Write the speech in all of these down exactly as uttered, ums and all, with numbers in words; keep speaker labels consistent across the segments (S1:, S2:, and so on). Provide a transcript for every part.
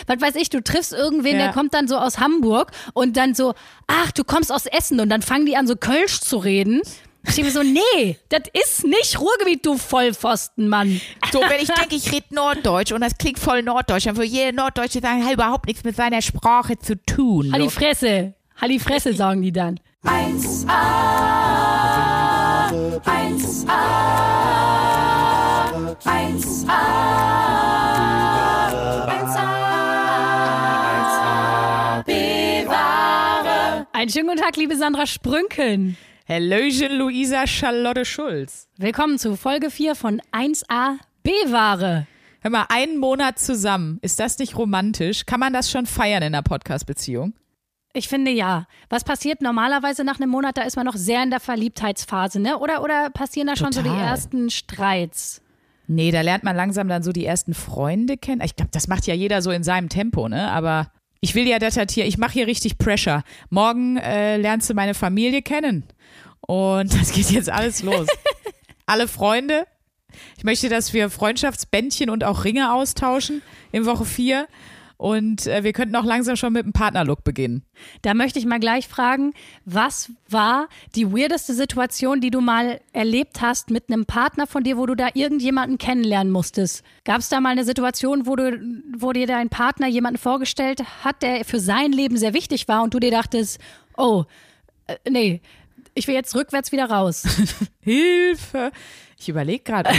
S1: was weiß ich, du triffst irgendwen,
S2: Ja.
S1: der kommt dann so aus Hamburg und dann so, ach, du kommst aus Essen und dann fangen die an so Kölsch zu reden. Ich denke mir so, nee, das ist nicht Ruhrgebiet, du Vollpfosten, Mann.
S2: So, wenn ich denke, ich rede Norddeutsch und das klingt voll Norddeutsch, dann würde jeder Norddeutsche sagen, hat überhaupt nichts mit seiner Sprache zu tun.
S1: Halli
S2: So.
S1: Fresse, Halli Fresse, sagen die dann.
S3: eins a, eins a, eins a, eins a, bewahre.
S1: Einen schönen guten Tag, liebe Sandra Sprünken.
S2: Hallöchen, Luisa Charlotte Schulz.
S1: Willkommen zu Folge vier von eins a B-Ware.
S2: Hör mal, einen Monat zusammen. Ist das nicht romantisch? Kann man das schon feiern in einer Podcast-Beziehung?
S1: Ich finde ja. Was passiert normalerweise nach einem Monat? Da ist man noch sehr in der Verliebtheitsphase, ne? Oder, oder passieren da schon so die
S2: Total.
S1: ersten Streits?
S2: Nee, da lernt man langsam dann so die ersten Freunde kennen. Ich glaube, das macht ja jeder so in seinem Tempo, ne? Aber ich will ja das hier, ich mache hier richtig Pressure. Morgen äh, lernst du meine Familie kennen. Und das geht jetzt alles los. Alle Freunde. Ich möchte, dass wir Freundschaftsbändchen und auch Ringe austauschen in Woche vier. Und äh, wir könnten auch langsam schon mit dem Partnerlook beginnen.
S1: Da möchte ich mal gleich fragen, was war die weirdeste Situation, die du mal erlebt hast mit einem Partner von dir, wo du da irgendjemanden kennenlernen musstest? Gab es da mal eine Situation, wo du, wo dir dein Partner jemanden vorgestellt hat, der für sein Leben sehr wichtig war und du dir dachtest, oh, äh, nee, ich will jetzt rückwärts wieder raus.
S2: Hilfe! Ich überlege gerade.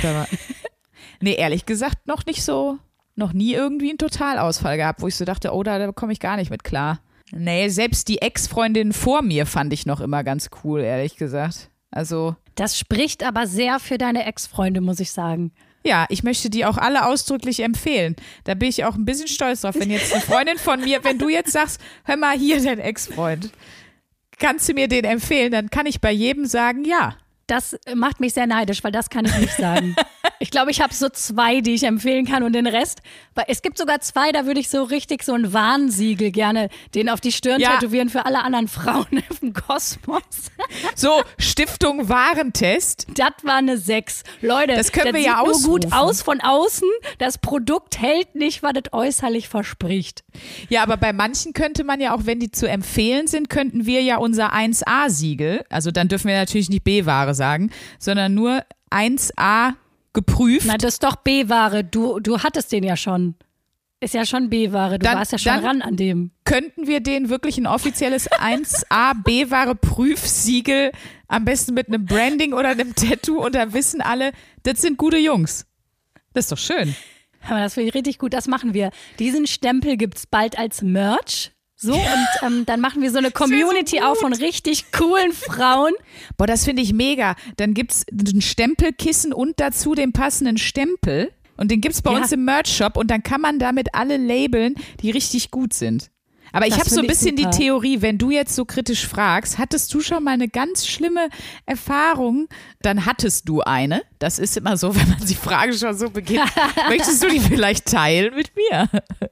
S2: Nee, ehrlich gesagt noch nicht so, noch nie irgendwie einen Totalausfall gehabt, wo ich so dachte, oh, da, da komme ich gar nicht mit klar. Nee, selbst die Ex-Freundin vor mir fand ich noch immer ganz cool, ehrlich gesagt. Also,
S1: Das spricht aber sehr für deine Ex-Freunde, muss ich sagen.
S2: ja, ich möchte die auch alle ausdrücklich empfehlen. Da bin ich auch ein bisschen stolz drauf, wenn jetzt eine Freundin von mir, wenn du jetzt sagst, hör mal hier, dein Ex-Freund, kannst du mir den empfehlen, dann kann ich bei jedem sagen, ja.
S1: Das macht mich sehr neidisch, weil das kann ich nicht sagen. Ich glaube, ich habe so zwei, die ich empfehlen kann und den Rest, weil es gibt sogar zwei, da würde ich so richtig so ein Warnsiegel gerne den auf die Stirn
S2: Ja.
S1: tätowieren für alle anderen Frauen im Kosmos.
S2: So, Stiftung Warentest.
S1: Das war eine sechs. Leute,
S2: Das können wir
S1: sieht
S2: ja
S1: nur gut
S2: ausrufen.
S1: aus von außen. Das Produkt hält nicht, was es äußerlich verspricht.
S2: Ja, aber bei manchen könnte man ja auch, wenn die zu empfehlen sind, könnten wir ja unser eins A-Siegel, also dann dürfen wir natürlich nicht B-Ware sagen, sondern nur eins A geprüft.
S1: Na, das ist doch B-Ware. Du, du hattest den ja schon. Ist ja schon B-Ware. Du
S2: Dann-
S1: warst ja schon
S2: dann-
S1: ran an dem.
S2: Könnten wir denen wirklich ein offizielles eins A B-Ware Prüfsiegel, am besten mit einem Branding oder einem Tattoo, und dann wissen alle, das sind gute Jungs. Das ist doch schön.
S1: Aber das finde ich richtig gut, das machen wir. Diesen Stempel gibt's bald als Merch. So, und ähm, dann machen wir so eine Community auf von richtig coolen Frauen.
S2: Boah, das finde ich mega. Dann gibt's ein Stempelkissen und dazu den passenden Stempel. Und den gibt's bei
S1: Ja.
S2: uns im Merch-Shop, und dann kann man damit alle labeln, die richtig gut sind. Aber ich
S1: Das
S2: habe so ein
S1: finde ich
S2: bisschen
S1: super.
S2: die Theorie, wenn du jetzt so kritisch fragst, hattest du schon mal eine ganz schlimme Erfahrung, dann hattest du eine. Das ist immer so, wenn man die Frage schon so beginnt. Möchtest du die vielleicht teilen mit mir?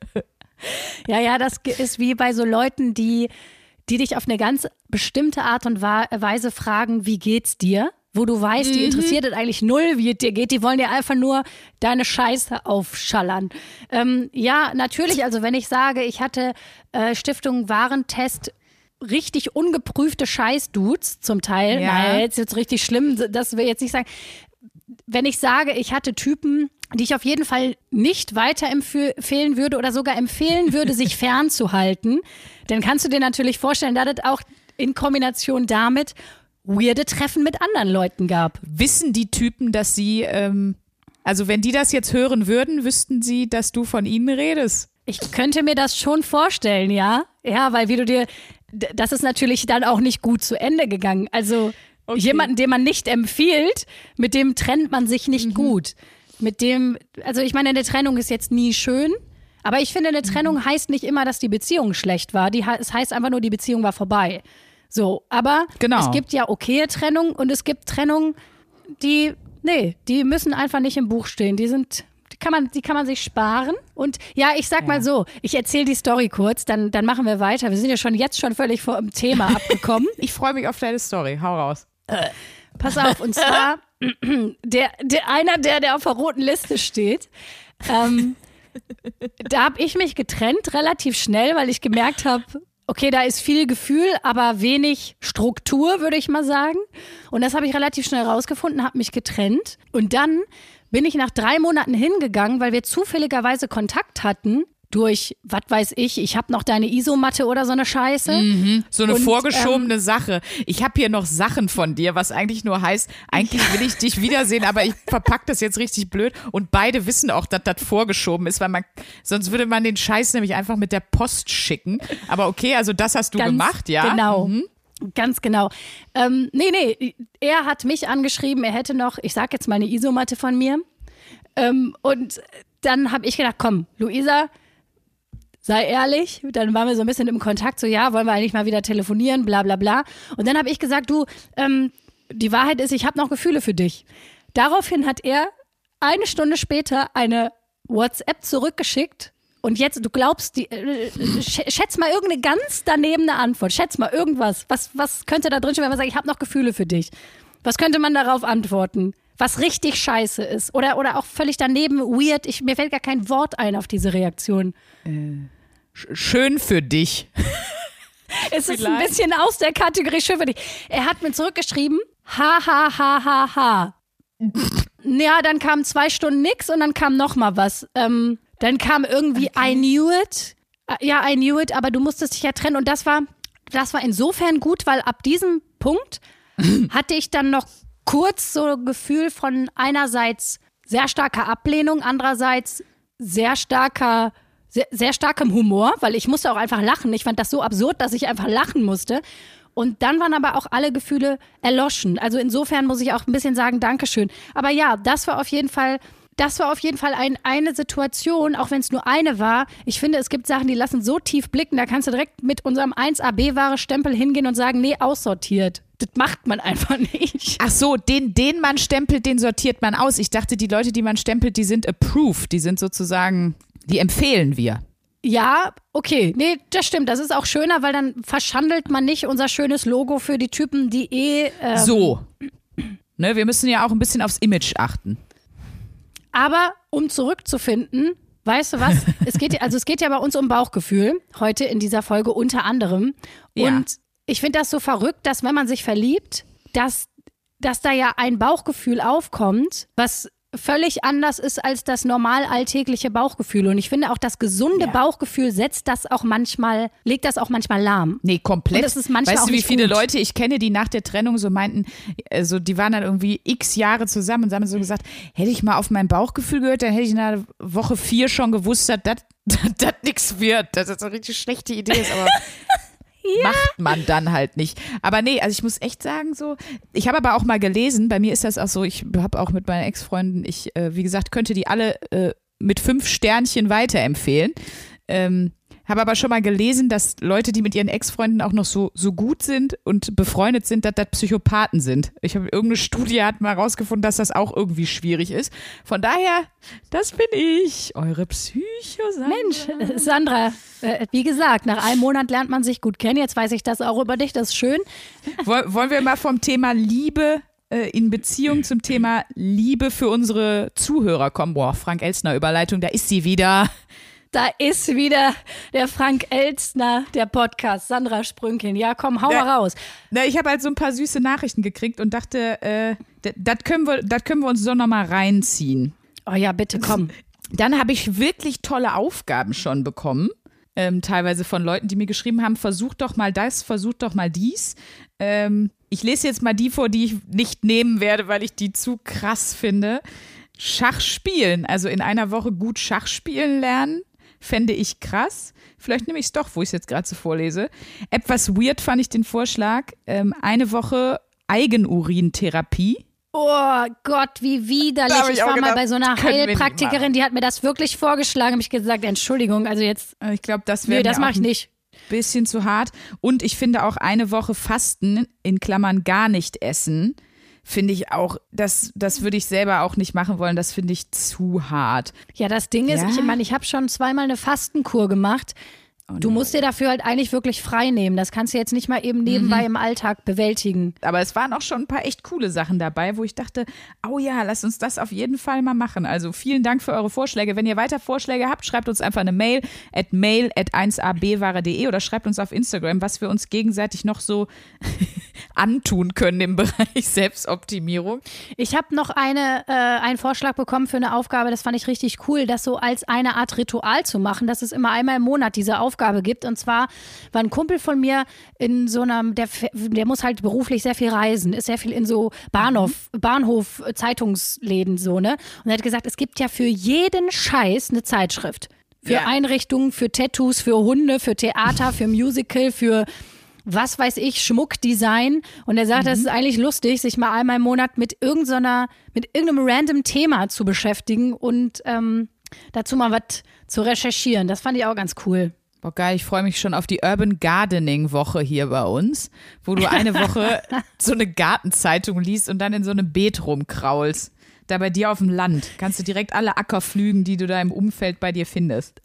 S1: Ja, ja, das ist wie bei so Leuten, die, die dich auf eine ganz bestimmte Art und Wa- Weise fragen, wie geht's dir? Wo du weißt, die interessiert es eigentlich null, wie es dir geht. Die wollen dir einfach nur deine Scheiße aufschallern. Ähm, ja, natürlich, also wenn ich sage, ich hatte äh, Stiftung Warentest richtig ungeprüfte Scheißdudes zum Teil.
S2: Ja.
S1: Nein, jetzt ist richtig schlimm, das will ich jetzt nicht sagen. Wenn ich sage, ich hatte Typen, die ich auf jeden Fall nicht weiterempfehlen würde oder sogar empfehlen würde, sich fernzuhalten, dann kannst du dir natürlich vorstellen, dass es auch in Kombination damit weirde Treffen mit anderen Leuten gab.
S2: Wissen die Typen, dass sie, ähm, also wenn die das jetzt hören würden, wüssten sie, dass du von ihnen redest?
S1: Ich könnte mir das schon vorstellen, ja. Ja, weil wie du dir, d- das ist natürlich dann auch nicht gut zu Ende gegangen. Also
S2: Okay.
S1: jemanden, den man nicht empfiehlt, mit dem trennt man sich nicht gut. Mit dem, also ich meine, eine Trennung ist jetzt nie schön, aber ich finde, eine Trennung heißt nicht immer, dass die Beziehung schlecht war. Die, es heißt einfach nur, die Beziehung war vorbei. So, aber
S2: Genau.
S1: es gibt ja okaye Trennung und es gibt Trennungen, die, nee, die müssen einfach nicht im Buch stehen. Die sind, die kann man, die kann man sich sparen. Und ja, ich sag mal so, ich erzähle die Story kurz, dann, dann machen wir weiter. Wir sind ja schon jetzt schon völlig vom Thema abgekommen.
S2: Ich freue mich auf deine Story. Hau raus.
S1: Pass auf, und zwar der, der einer, der, der auf der roten Liste steht, ähm, da habe ich mich getrennt relativ schnell, weil ich gemerkt habe, okay, da ist viel Gefühl, aber wenig Struktur, würde ich mal sagen. Und das habe ich relativ schnell rausgefunden, habe mich getrennt. Und dann bin ich nach drei Monaten hingegangen, weil wir zufälligerweise Kontakt hatten durch, was weiß ich, ich habe noch deine Isomatte oder so eine Scheiße.
S2: Mhm, so eine
S1: Und,
S2: vorgeschobene
S1: ähm,
S2: Sache. Ich habe hier noch Sachen von dir, was eigentlich nur heißt, eigentlich will ich dich wiedersehen, aber ich verpack das jetzt richtig blöd. Und beide wissen auch, dass das vorgeschoben ist, weil man, sonst würde man den Scheiß nämlich einfach mit der Post schicken. Aber okay, also das hast du
S1: Ganz
S2: gemacht, ja?
S1: Genau.
S2: Mhm.
S1: Ganz genau. Ähm, nee, nee, er hat mich angeschrieben, er hätte noch, ich sag jetzt mal eine Isomatte von mir. Ähm, und dann habe ich gedacht, komm, Luisa, sei ehrlich. Dann waren wir so ein bisschen im Kontakt, so ja, wollen wir eigentlich mal wieder telefonieren, bla bla bla. Und dann habe ich gesagt, du, ähm, die Wahrheit ist, ich habe noch Gefühle für dich. Daraufhin hat er eine Stunde später eine WhatsApp zurückgeschickt. Und jetzt, du glaubst, die, äh, schätz mal irgendeine ganz danebene Antwort. Schätz mal irgendwas. Was, was könnte da drin stehen, wenn man sagt, ich habe noch Gefühle für dich? Was könnte man darauf antworten? Was richtig scheiße ist. Oder, oder auch völlig daneben, weird. Ich, mir fällt gar kein Wort ein auf diese Reaktion.
S2: Äh, schön für dich.
S1: Es ist ein bisschen aus der Kategorie schön für dich. Er hat mir zurückgeschrieben, ha, ha, ha, ha, ha. Ja, dann kam zwei Stunden nix und dann kam noch mal was. Ähm, dann kam irgendwie okay. I knew it. Ja, I knew it, aber du musstest dich ja trennen. Und das war, das war insofern gut, weil ab diesem Punkt hatte ich dann noch kurz so ein Gefühl von einerseits sehr starker Ablehnung, andererseits sehr starker, sehr, sehr starkem Humor, weil ich musste auch einfach lachen. Ich fand das so absurd, dass ich einfach lachen musste. Und dann waren aber auch alle Gefühle erloschen. Also insofern muss ich auch ein bisschen sagen, Dankeschön. Aber ja, das war auf jeden Fall, das war auf jeden Fall ein, eine Situation, auch wenn es nur eine war. Ich finde, es gibt Sachen, die lassen so tief blicken, da kannst du direkt mit unserem eins A B-Ware-Stempel hingehen und sagen, nee, aussortiert. Das macht man einfach nicht.
S2: Ach so, den, den man stempelt, den sortiert man aus. Ich dachte, die Leute, die man stempelt, die sind approved. Die sind sozusagen, die empfehlen wir.
S1: Ja, okay. Nee, das stimmt. Das ist auch schöner, weil dann verschandelt man nicht unser schönes Logo für die Typen, die eh... Ähm
S2: so. Ne, wir müssen ja auch ein bisschen aufs Image achten.
S1: Aber um zurückzufinden, weißt du was? Es geht, also es geht ja bei uns um Bauchgefühl, heute in dieser Folge unter anderem.
S2: Ja.
S1: Und ich finde das so verrückt, dass wenn man sich verliebt, dass, dass da ja ein Bauchgefühl aufkommt, was völlig anders ist als das normal alltägliche Bauchgefühl. Und ich finde auch, das gesunde
S2: ja.
S1: Bauchgefühl setzt das auch manchmal, legt das auch manchmal lahm.
S2: Nee, komplett.
S1: Und das ist manchmal
S2: weißt
S1: auch
S2: du, wie
S1: nicht
S2: viele
S1: gut.
S2: Leute ich kenne, die nach der Trennung so meinten, also die waren dann irgendwie x Jahre zusammen und haben so gesagt, hätte ich mal auf mein Bauchgefühl gehört, dann hätte ich in der Woche vier schon gewusst, dass das nichts wird. Dass das eine richtig schlechte Idee ist, aber ja. macht man dann halt nicht. Aber nee, also ich muss echt sagen so, ich habe aber auch mal gelesen, bei mir ist das auch so, ich habe auch mit meinen Ex-Freunden, ich, äh, wie gesagt, könnte die alle äh, mit fünf Sternchen weiterempfehlen. Ähm, habe aber schon mal gelesen, dass Leute, die mit ihren Ex-Freunden auch noch so, so gut sind und befreundet sind, dass das Psychopathen sind. Ich habe irgendeine Studie hat mal rausgefunden, dass das auch irgendwie schwierig ist. Von daher, das bin ich, eure Psycho-Sandra.
S1: Mensch, Sandra, äh, wie gesagt, nach einem Monat lernt man sich gut kennen. Jetzt weiß ich das auch über dich, das ist schön.
S2: Wollen wir mal vom Thema Liebe äh, in Beziehung zum Thema Liebe für unsere Zuhörer kommen? Boah, Frank Elstner Überleitung, da ist sie wieder.
S1: Da ist wieder der Frank Elstner, der Podcast, Sandra Sprünkin. Ja, komm, hau
S2: na,
S1: mal raus.
S2: Na, ich habe halt so ein paar süße Nachrichten gekriegt und dachte, äh, das können wir, das können wir uns doch noch mal reinziehen.
S1: Oh ja, bitte, komm.
S2: Dann habe ich wirklich tolle Aufgaben schon bekommen, ähm, teilweise von Leuten, die mir geschrieben haben, versucht doch mal das, versucht doch mal dies. Ähm, ich lese jetzt mal die vor, die ich nicht nehmen werde, weil ich die zu krass finde. Schach spielen, also in einer Woche gut Schach spielen lernen. Fände ich krass. Vielleicht nehme ich es doch, wo ich es jetzt gerade so vorlese. Etwas weird fand ich den Vorschlag. Ähm, eine Woche Eigenurintherapie.
S1: Oh Gott, wie widerlich. Ich, ich war gedacht, mal bei so einer Heilpraktikerin, die hat mir das wirklich vorgeschlagen. Habe ich gesagt, Entschuldigung, also jetzt.
S2: Ich glaube, das wäre
S1: nee, das mache ich nicht.
S2: Bisschen zu hart. Und ich finde auch eine Woche Fasten, in Klammern gar nicht essen, finde ich auch, das, das würde ich selber auch nicht machen wollen, das finde ich zu hart.
S1: Ja, das Ding ist,
S2: ja?
S1: ich meine, ich habe schon zweimal eine Fastenkur gemacht.
S2: Oh,
S1: du musst dir dafür halt eigentlich wirklich frei nehmen. Das kannst du jetzt nicht mal eben nebenbei mhm. im Alltag bewältigen.
S2: Aber es waren auch schon ein paar echt coole Sachen dabei, wo ich dachte, oh ja, lass uns das auf jeden Fall mal machen. Also vielen Dank für eure Vorschläge. Wenn ihr weiter Vorschläge habt, schreibt uns einfach eine Mail at mail at eins a b ware punkt de oder schreibt uns auf Instagram, was wir uns gegenseitig noch so antun können im Bereich Selbstoptimierung.
S1: Ich habe noch eine, äh, einen Vorschlag bekommen für eine Aufgabe, das fand ich richtig cool, das so als eine Art Ritual zu machen, dass es immer einmal im Monat diese Aufgabe gibt. Und zwar war ein Kumpel von mir in so einem, der, der muss halt beruflich sehr viel reisen, ist sehr viel in so Bahnhof, Bahnhof, Zeitungsläden so, ne? Und er hat gesagt, es gibt ja für jeden Scheiß eine Zeitschrift. Für ja. Einrichtungen, für Tattoos, für Hunde, für Theater, für Musical, für was weiß ich, Schmuckdesign. Und er sagt, mhm. das ist eigentlich lustig, sich mal einmal im Monat mit irgendeiner, mit irgendeinem random Thema zu beschäftigen und ähm, dazu mal was zu recherchieren. Das fand ich auch ganz cool.
S2: Boah, geil, ich freue mich schon auf die Urban Gardening Woche hier bei uns, wo du eine Woche so eine Gartenzeitung liest und dann in so einem Beet rumkraulst. Da bei dir auf dem Land kannst du direkt alle Acker pflügen, die du da im Umfeld bei dir findest.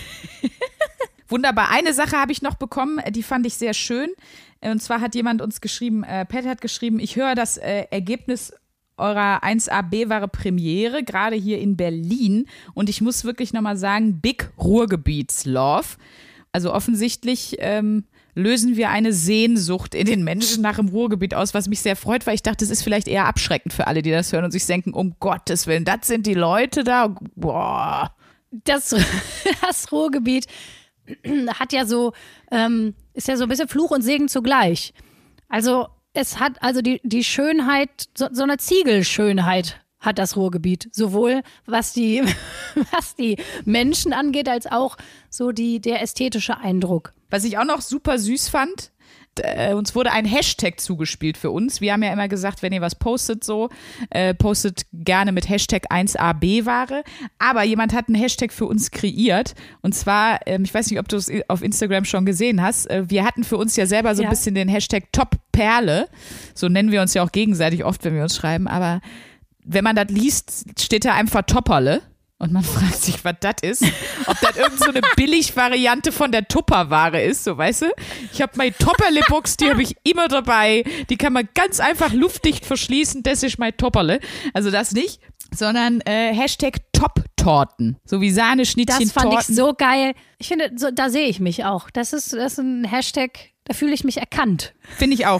S2: Wunderbar. Eine Sache habe ich noch bekommen, die fand ich sehr schön. Und zwar hat jemand uns geschrieben, äh, Pat hat geschrieben, ich höre das äh, Ergebnis eurer eins a b-Ware Premiere, gerade hier in Berlin. Und ich muss wirklich nochmal sagen, Big Ruhrgebiets-Love. Also offensichtlich ähm, lösen wir eine Sehnsucht in den Menschen nach dem Ruhrgebiet aus, was mich sehr freut, weil ich dachte, das ist vielleicht eher abschreckend für alle, die das hören und sich denken, um Gottes Willen, das sind die Leute da. Boah.
S1: Das, das Ruhrgebiet hat ja so, ähm, ist ja so ein bisschen Fluch und Segen zugleich. Also es hat also die, die Schönheit, so, so eine Ziegelschönheit hat das Ruhrgebiet. Sowohl was die, was die Menschen angeht, als auch so die, der ästhetische Eindruck.
S2: Was ich auch noch super süß fand, äh, uns wurde ein Hashtag zugespielt für uns. Wir haben ja immer gesagt, wenn ihr was postet so, äh, postet gerne mit Hashtag eins a b Ware. Aber jemand hat einen Hashtag für uns kreiert. Und zwar, ähm, ich weiß nicht, ob du es auf Instagram schon gesehen hast, äh, wir hatten für uns ja selber so ein ja. bisschen den Hashtag Top Perle. So nennen wir uns ja auch gegenseitig oft, wenn wir uns schreiben. Aber wenn man das liest, steht da einfach Topperle. Und man fragt sich, was das ist. Ob das irgend so eine Billig-Variante von der Tupperware ist, so, weißt du? Ich habe meine Topperle-Box, die habe ich immer dabei. Die kann man ganz einfach luftdicht verschließen. Das ist mein Topperle. Also das nicht, sondern äh, Hashtag Top-Torten. So wie Sahneschnittchen-Torten.
S1: Das fand ich so geil. Ich finde, so, da sehe ich mich auch. Das ist, das ist ein Hashtag, da fühle ich mich erkannt.
S2: Finde ich auch.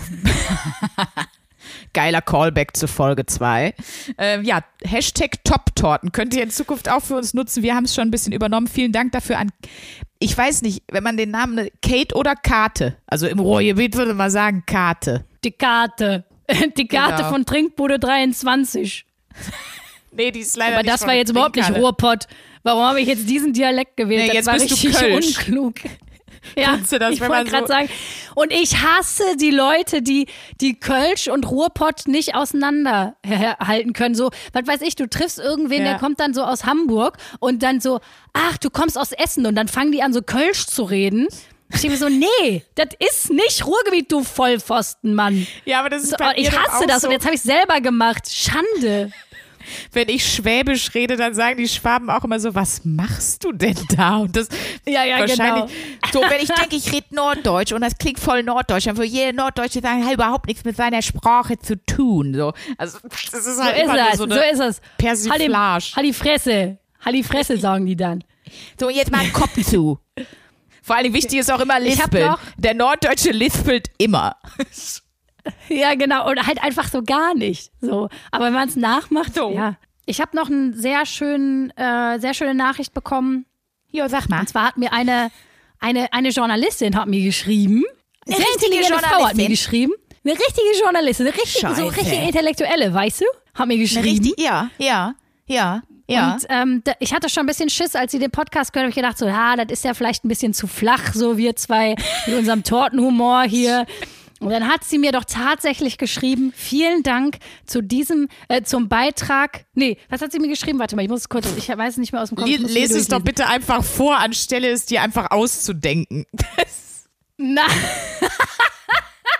S2: Geiler Callback zu Folge zwei. Äh, ja, Hashtag Top-Torten könnt ihr in Zukunft auch für uns nutzen. Wir haben es schon ein bisschen übernommen. Vielen Dank dafür an, ich weiß nicht, wenn man den Namen, Kate oder Kate, also im Ruhrgebiet würde man sagen Kate.
S1: Die Kate. Die Kate genau. Von Trinkbude dreiundzwanzig.
S2: Nee, die ist leider
S1: Aber
S2: nicht
S1: das war jetzt überhaupt nicht Ruhrpott. Warum habe ich jetzt diesen Dialekt gewählt?
S2: Nee,
S1: das
S2: jetzt
S1: war
S2: bist
S1: richtig
S2: du Kölsch.
S1: unklug. Ja,
S2: du das,
S1: ich wollte gerade so sagen. Und ich hasse die Leute, die die Kölsch und Ruhrpott nicht auseinanderhalten können. So, was weiß ich, du triffst irgendwen, ja. der kommt dann so aus Hamburg und dann so, ach, du kommst aus Essen und dann fangen die an, so Kölsch zu reden. Ich denke mir so, nee, das ist nicht Ruhrgebiet, du Vollpfosten, Mann.
S2: Ja, aber das ist
S1: so,
S2: bei
S1: ich hasse das so. Und jetzt habe ich selber gemacht. Schande.
S2: Wenn ich Schwäbisch rede, dann sagen die Schwaben auch immer so, was machst du denn da? Und das
S1: ja, ja,
S2: wahrscheinlich
S1: genau.
S2: So, wenn ich denke, ich rede Norddeutsch und das klingt voll Norddeutsch, dann würde jeder Norddeutsche sagen, hat überhaupt nichts mit seiner Sprache zu tun. So, also das ist halt
S1: so
S2: immer
S1: ist es,
S2: so eine
S1: so ist es.
S2: Persiflage.
S1: Halt die Fresse, halt die Fresse, sagen die dann.
S2: So, jetzt mal einen Kopf zu. Vor allem wichtig ist auch immer Lispeln. Der Norddeutsche lispelt immer.
S1: Ja, genau. Und halt einfach so gar nicht. So. Aber wenn man es nachmacht,
S2: so.
S1: Ja. Ich habe noch eine sehr, schön, äh, sehr schöne Nachricht bekommen.
S2: Ja, sag mal.
S1: Und zwar hat mir eine, eine, eine Journalistin hat mir geschrieben. Eine sehr intelligente Frau hat mir geschrieben. Eine richtige Journalistin, eine richtige, so richtig Intellektuelle, weißt du? Hat mir geschrieben.
S2: Richtig, ja, ja, ja. Ja.
S1: Und ähm, da, ich hatte schon ein bisschen Schiss, als sie den Podcast gehört, habe ich gedacht, so, ja, das ist ja vielleicht ein bisschen zu flach, so wir zwei mit unserem Tortenhumor hier. Und dann hat sie mir doch tatsächlich geschrieben, vielen Dank zu diesem, äh, zum Beitrag. Nee, was hat sie mir geschrieben? Warte mal, ich muss es kurz, ich weiß nicht mehr aus dem Kopf.
S2: Lese es doch bitte einfach vor, anstelle es dir einfach auszudenken.
S1: Na.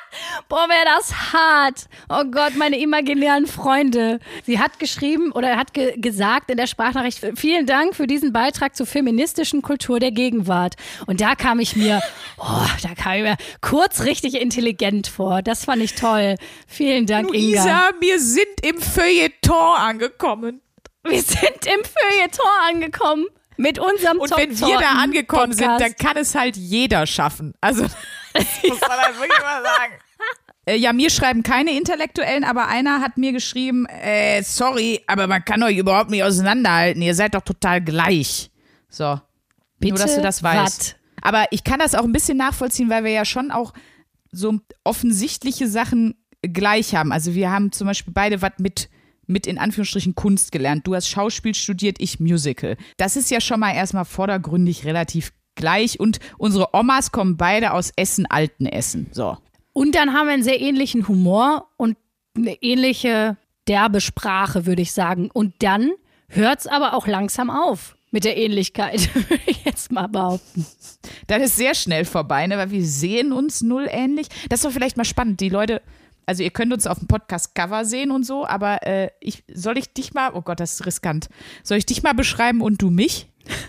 S1: Boah, wäre das hart. Oh Gott, meine imaginären Freunde. Sie hat geschrieben oder hat ge- gesagt in der Sprachnachricht, vielen Dank für diesen Beitrag zur feministischen Kultur der Gegenwart. Und da kam ich mir, oh, da kam ich mir kurz richtig intelligent vor. Das fand ich toll. Vielen Dank,
S2: Luisa,
S1: Inga.
S2: wir sind im Feuilleton angekommen.
S1: Wir sind im Feuilleton angekommen. Mit unserem
S2: Und wenn wir da angekommen sind,
S1: Podcast.
S2: dann kann es halt jeder schaffen. Also, das muss man halt wirklich mal sagen. Äh, ja, mir schreiben keine Intellektuellen, aber einer hat mir geschrieben, äh, sorry, aber man kann euch überhaupt nicht auseinanderhalten. Ihr seid doch total gleich. So,
S1: Bitte?
S2: nur dass du das weißt.
S1: Wat?
S2: Aber ich kann das auch ein bisschen nachvollziehen, weil wir ja schon auch so offensichtliche Sachen gleich haben. Also wir haben zum Beispiel beide was mit mit in Anführungsstrichen Kunst gelernt. Du hast Schauspiel studiert, ich Musical. Das ist ja schon mal erstmal vordergründig relativ gleich und unsere Omas kommen beide aus Essen, alten Essen. So.
S1: Und dann haben wir einen sehr ähnlichen Humor und eine ähnliche derbe Sprache, würde ich sagen. Und dann hört es aber auch langsam auf mit der Ähnlichkeit, würde ich jetzt mal behaupten.
S2: Das ist sehr schnell vorbei, ne? Weil wir sehen uns null ähnlich. Das ist doch vielleicht mal spannend. Die Leute, also ihr könnt uns auf dem Podcast-Cover sehen und so, aber äh, ich, soll ich dich mal, oh Gott, das ist riskant, soll ich dich mal beschreiben und du mich?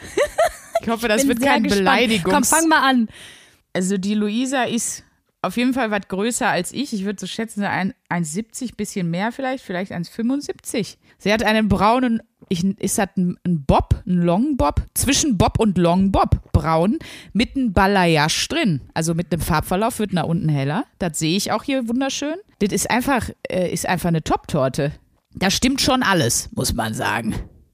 S2: Ich hoffe, das
S1: Bin
S2: wird
S1: sehr
S2: kein
S1: gespannt.
S2: Beleidigungs...
S1: Komm, fang mal an.
S2: Also die Luisa ist auf jeden Fall was größer als ich. Ich würde so schätzen, ein- eins siebzig, bisschen mehr vielleicht, vielleicht eins fünfundsiebzig. Sie hat einen braunen, ich, ist das ein, ein Bob, ein Long Bob, zwischen Bob und Long Bob, braun, mit einem Balayage drin. Also mit einem Farbverlauf wird nach unten heller. Das sehe ich auch hier wunderschön. Das ist einfach, äh, ist einfach eine Top-Torte. Da stimmt schon alles, muss man sagen.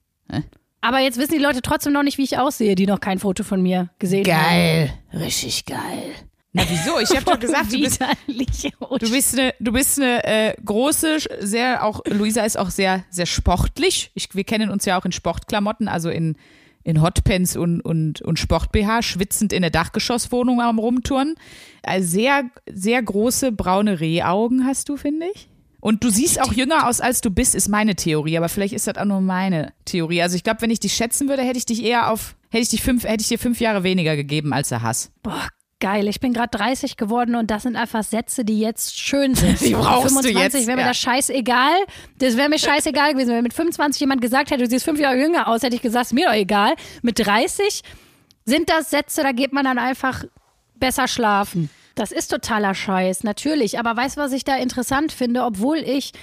S1: Aber jetzt wissen die Leute trotzdem noch nicht, wie ich aussehe, die noch kein Foto von mir gesehen haben.
S2: Geil, richtig geil. Na wieso? Ich habe doch gesagt, du bist,
S1: Widerlich.
S2: Du bist eine, du bist eine äh, große, sehr auch, Luisa ist auch sehr, sehr sportlich. Ich, wir kennen uns ja auch in Sportklamotten, also in, in Hotpants und, und, und Sport-B H, schwitzend in der Dachgeschosswohnung am Rumtouren. Also sehr, sehr große braune Rehaugen hast du, finde ich. Und du siehst auch jünger aus, als du bist, ist meine Theorie. Aber vielleicht ist das auch nur meine Theorie. Also ich glaube, wenn ich dich schätzen würde, hätte ich dich eher auf, hätte ich dich fünf, hätte ich dir fünf Jahre weniger gegeben, als du hast.
S1: Boah, geil. Ich bin gerade dreißig geworden und das sind einfach Sätze, die jetzt schön sind.
S2: Die brauchst du
S1: fünfundzwanzig
S2: jetzt,
S1: wäre mir
S2: ja.
S1: das scheißegal. Das wäre mir scheißegal gewesen. Wenn mit fünfundzwanzig jemand gesagt hätte, du siehst fünf Jahre jünger aus, hätte ich gesagt, ist mir doch egal. Mit dreißig sind das Sätze, da geht man dann einfach besser schlafen. Das ist totaler Scheiß, natürlich. Aber weißt du, was ich da interessant finde? Obwohl ich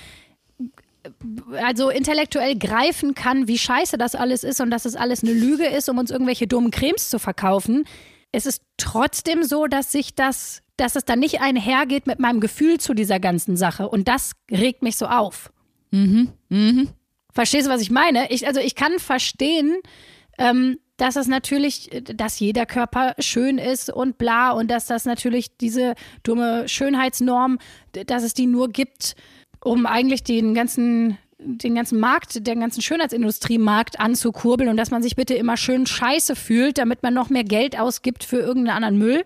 S1: also intellektuell greifen kann, wie scheiße das alles ist und dass es alles eine Lüge ist, um uns irgendwelche dummen Cremes zu verkaufen. Es ist trotzdem so, dass sich das, dass es dann nicht einhergeht mit meinem Gefühl zu dieser ganzen Sache. Und das regt mich so auf.
S2: Mhm, mhm.
S1: Verstehst du, was ich meine? Ich, also ich kann verstehen, ähm, dass es natürlich, dass jeder Körper schön ist und bla und dass das natürlich diese dumme Schönheitsnorm, dass es die nur gibt, um eigentlich den ganzen, den ganzen Markt, den ganzen Schönheitsindustrie-Markt anzukurbeln und dass man sich bitte immer schön scheiße fühlt, damit man noch mehr Geld ausgibt für irgendeinen anderen Müll.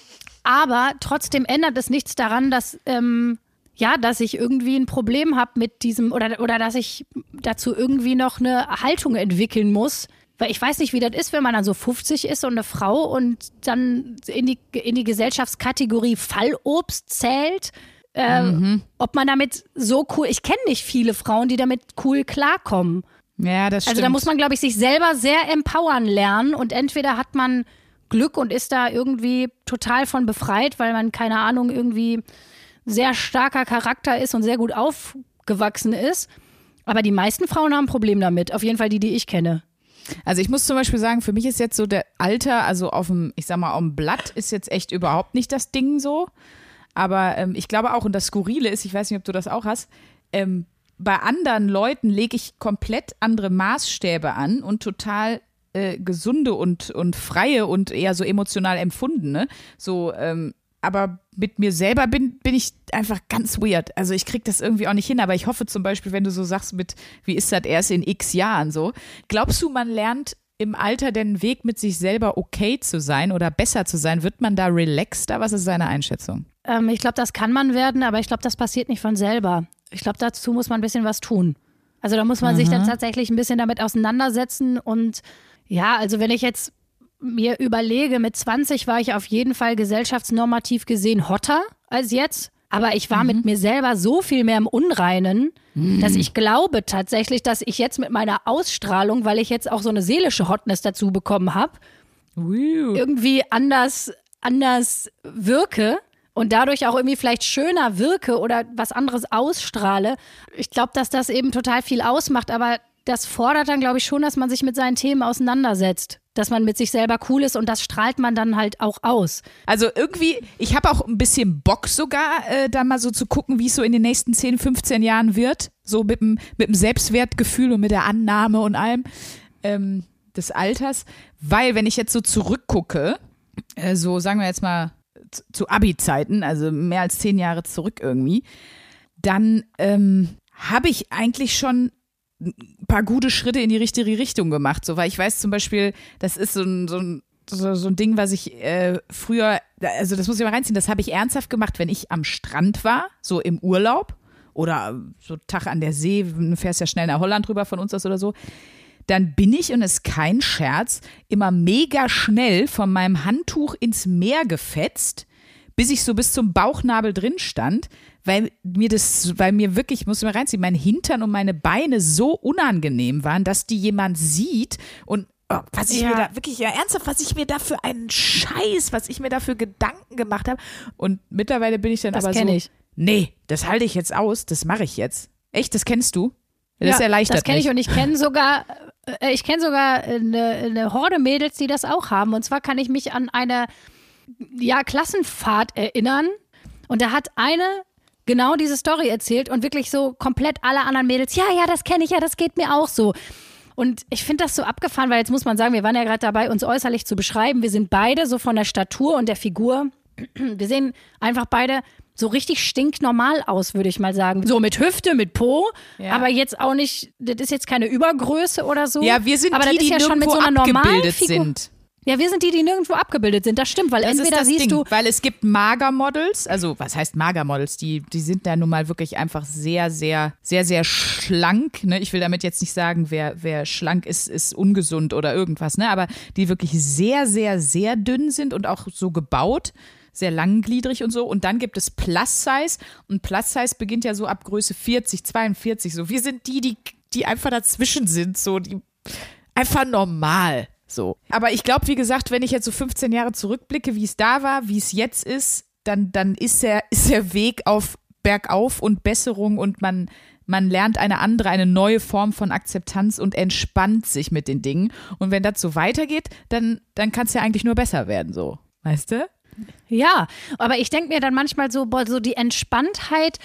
S1: Aber trotzdem ändert es nichts daran, dass, ähm, ja, dass ich irgendwie ein Problem habe mit diesem oder, oder dass ich dazu irgendwie noch eine Haltung entwickeln muss. Weil ich weiß nicht, wie das ist, wenn man dann so fünfzig ist und eine Frau und dann in die, in die Gesellschaftskategorie Fallobst zählt. Äh, mhm. Ob man damit so cool, ich kenne nicht viele Frauen, die damit cool klarkommen.
S2: Ja, das stimmt.
S1: Also da muss man, glaube ich, sich selber sehr empowern lernen und entweder hat man Glück und ist da irgendwie total von befreit, weil man, keine Ahnung, irgendwie sehr starker Charakter ist und sehr gut aufgewachsen ist. Aber die meisten Frauen haben ein Problem damit, auf jeden Fall die, die ich kenne.
S2: Also ich muss zum Beispiel sagen, für mich ist jetzt so der Alter, also auf dem, ich sag mal, auf dem Blatt ist jetzt echt überhaupt nicht das Ding so. Aber ähm, ich glaube auch, und das Skurrile ist, ich weiß nicht, ob du das auch hast, ähm, bei anderen Leuten lege ich komplett andere Maßstäbe an und total äh, gesunde und, und freie und eher so emotional empfundene. So, ähm, aber mit mir selber bin, bin ich einfach ganz weird. Also ich krieg das irgendwie auch nicht hin, aber ich hoffe zum Beispiel, wenn du so sagst mit, wie ist das erst in x Jahren so, glaubst du, man lernt im Alter den Weg mit sich selber okay zu sein oder besser zu sein? Wird man da relaxter? Was ist deine Einschätzung?
S1: Ähm, ich glaube, das kann man werden, aber ich glaube, das passiert nicht von selber. Ich glaube, dazu muss man ein bisschen was tun. Also da muss man mhm. sich dann tatsächlich ein bisschen damit auseinandersetzen und ja, also wenn ich jetzt mir überlege, mit zwanzig war ich auf jeden Fall gesellschaftsnormativ gesehen hotter als jetzt. Aber ich war mhm. mit mir selber so viel mehr im Unreinen, mhm. dass ich glaube tatsächlich, dass ich jetzt mit meiner Ausstrahlung, weil ich jetzt auch so eine seelische Hotness dazu bekommen habe, irgendwie anders, anders wirke und dadurch auch irgendwie vielleicht schöner wirke oder was anderes ausstrahle. Ich glaube, dass das eben total viel ausmacht, aber das fordert dann, glaube ich, schon, dass man sich mit seinen Themen auseinandersetzt. Dass man mit sich selber cool ist und das strahlt man dann halt auch aus.
S2: Also irgendwie, ich habe auch ein bisschen Bock sogar, äh, da mal so zu gucken, wie es so in den nächsten zehn, fünfzehn Jahren wird. So mit dem, mit dem Selbstwertgefühl und mit der Annahme und allem ähm, des Alters. Weil, wenn ich jetzt so zurückgucke, äh, so sagen wir jetzt mal zu, zu Abi-Zeiten, also mehr als zehn Jahre zurück irgendwie, dann ähm, habe ich eigentlich schon ein paar gute Schritte in die richtige Richtung gemacht, so, weil ich weiß zum Beispiel, das ist so ein, so ein, so, so ein Ding, was ich äh, früher, also das muss ich mal reinziehen, das habe ich ernsthaft gemacht, wenn ich am Strand war, so im Urlaub oder so Tag an der See, du fährst ja schnell nach Holland rüber von uns aus oder so, dann bin ich, und es ist kein Scherz, immer mega schnell von meinem Handtuch ins Meer gefetzt, bis ich so bis zum Bauchnabel drin stand, weil mir das, weil mir wirklich, ich muss mal reinziehen, mein Hintern und meine Beine so unangenehm waren, dass die jemand sieht und oh, was ich ja. mir da, wirklich, ja ernsthaft, was ich mir da für einen Scheiß, was ich mir da für Gedanken gemacht habe. Und mittlerweile bin ich dann
S1: das
S2: aber so,
S1: ich.
S2: nee, das halte ich jetzt aus, das mache ich jetzt. Echt, das kennst du? Das
S1: ja,
S2: erleichtert
S1: das kenne ich
S2: mich.
S1: Und ich kenne sogar, äh, ich kenne sogar eine, eine Horde Mädels, die das auch haben. Und zwar kann ich mich an eine ja, Klassenfahrt erinnern und da hat eine genau diese Story erzählt und wirklich so komplett alle anderen Mädels, ja, ja, das kenne ich, ja, das geht mir auch so. Und ich finde das so abgefahren, weil jetzt muss man sagen, wir waren ja gerade dabei, uns äußerlich zu beschreiben. Wir sind beide so von der Statur und der Figur, wir sehen einfach beide so richtig stinknormal aus, würde ich mal sagen. So mit Hüfte, mit Po, ja. aber jetzt auch nicht, das ist jetzt keine Übergröße oder so.
S2: Ja, wir sind
S1: aber
S2: die,
S1: das ist
S2: die
S1: ja schon mit
S2: nirgendwo
S1: so einer normalen
S2: abgebildet
S1: Figur.
S2: sind.
S1: Ja, wir sind die, die nirgendwo abgebildet sind. Das stimmt, weil
S2: das
S1: entweder
S2: ist das
S1: siehst
S2: Ding,
S1: du.
S2: Weil es gibt Magermodels, also was heißt Magermodels? Die, die sind da nun mal wirklich einfach sehr, sehr, sehr, sehr schlank. Ne? Ich will damit jetzt nicht sagen, wer, wer schlank ist, ist ungesund oder irgendwas, ne? Aber die wirklich sehr, sehr, sehr dünn sind und auch so gebaut, sehr langgliedrig und so. Und dann gibt es Plus Size und Plus Size beginnt ja so ab Größe vierzig, zweiundvierzig. So, wir sind die, die, die einfach dazwischen sind, so die einfach normal. So. Aber ich glaube, wie gesagt, wenn ich jetzt so fünfzehn Jahre zurückblicke, wie es da war, wie es jetzt ist, dann, dann ist, der, ist der Weg auf bergauf und Besserung und man, man lernt eine andere, eine neue Form von Akzeptanz und entspannt sich mit den Dingen. Und wenn das so weitergeht, dann, dann kann es ja eigentlich nur besser werden, so. Weißt du?
S1: Ja, aber ich denke mir dann manchmal so, boah, so die Entspanntheit,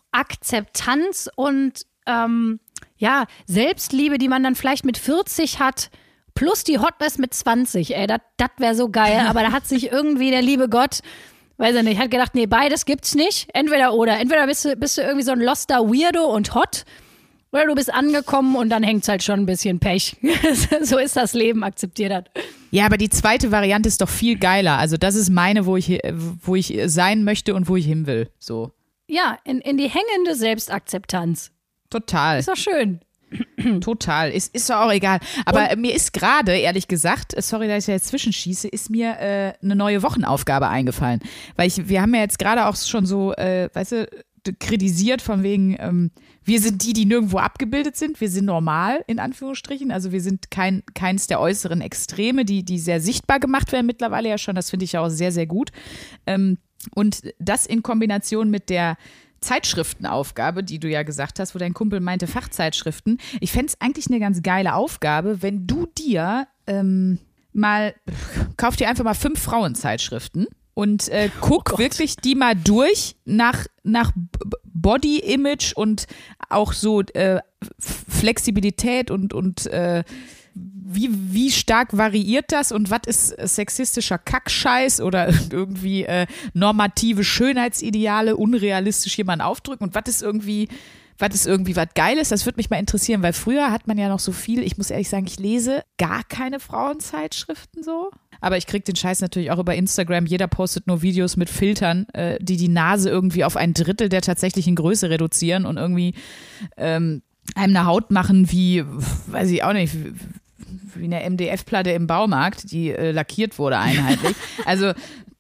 S1: Akzeptanz und ähm, ja, Selbstliebe, die man dann vielleicht mit vierzig hat, plus die Hotness mit zwanzig, ey, das wäre so geil. Aber da hat sich irgendwie der liebe Gott, weiß ich nicht, hat gedacht, nee, beides gibt's nicht. Entweder oder. Entweder bist du, bist du irgendwie so ein loster Weirdo und hot, oder du bist angekommen und dann hängt's halt schon ein bisschen Pech. So ist das Leben, akzeptiert hat.
S2: Ja, aber die zweite Variante ist doch viel geiler. Also das ist meine, wo ich, wo ich sein möchte und wo ich hin will. So.
S1: Ja, in, in die hängende Selbstakzeptanz.
S2: Total.
S1: Ist doch schön.
S2: Total, ist, ist doch auch egal. Aber und mir ist gerade, ehrlich gesagt, sorry, dass ich da jetzt zwischenschieße, ist mir äh, eine neue Wochenaufgabe eingefallen. Weil ich, wir haben ja jetzt gerade auch schon so, äh, weißt du, kritisiert von wegen, ähm, wir sind die, die nirgendwo abgebildet sind. Wir sind normal, in Anführungsstrichen. Also wir sind kein, keins der äußeren Extreme, die, die sehr sichtbar gemacht werden mittlerweile ja schon. Das finde ich ja auch sehr, sehr gut. Ähm, und das in Kombination mit der Zeitschriftenaufgabe, die du ja gesagt hast, wo dein Kumpel meinte, Fachzeitschriften. Ich fände es eigentlich eine ganz geile Aufgabe, wenn du dir ähm, mal, kauf dir einfach mal fünf Frauenzeitschriften und äh, guck oh wirklich die mal durch nach, nach Body Image und auch so äh, Flexibilität und, und äh, Wie, wie stark variiert das und was ist sexistischer Kackscheiß oder irgendwie äh, normative Schönheitsideale unrealistisch jemanden aufdrücken und was ist irgendwie, was ist irgendwie was Geiles? Das würde mich mal interessieren, weil früher hat man ja noch so viel, ich muss ehrlich sagen, ich lese gar keine Frauenzeitschriften so, aber ich kriege den Scheiß natürlich auch über Instagram, jeder postet nur Videos mit Filtern, äh, die die Nase irgendwie auf ein Drittel der tatsächlichen Größe reduzieren und irgendwie ähm, einem eine Haut machen wie, weiß ich auch nicht, wie eine M D F-Platte im Baumarkt, die äh, lackiert wurde einheitlich. Also